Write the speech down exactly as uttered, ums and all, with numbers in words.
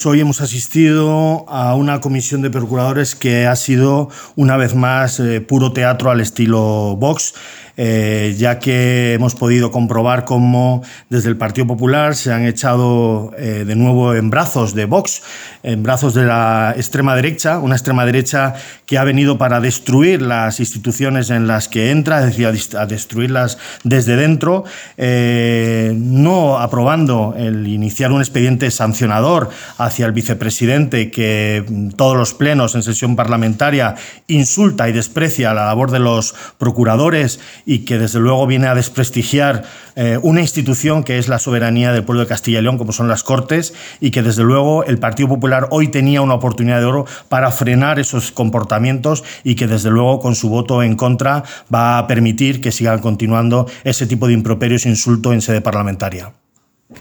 Hoy hemos asistido a una comisión de procuradores que ha sido, una vez más, eh, puro teatro al estilo Vox, eh, ya que hemos podido comprobar cómo desde el Partido Popular se han echado eh, de nuevo en brazos de Vox, en brazos de la extrema derecha, una extrema derecha que ha venido para destruir las instituciones en las que entra, es decir, a destruirlas desde dentro, eh, no aprobando el iniciar un expediente sancionador hacia el vicepresidente que todos los plenos en sesión parlamentaria insulta y desprecia la labor de los procuradores y que desde luego viene a desprestigiar eh, una institución que es la soberanía del pueblo de Castilla y León, como son las Cortes, y que desde luego el Partido Popular hoy tenía una oportunidad de oro para frenar esos comportamientos y que desde luego con su voto en contra va a permitir que sigan continuando ese tipo de improperios e insulto en sede parlamentaria.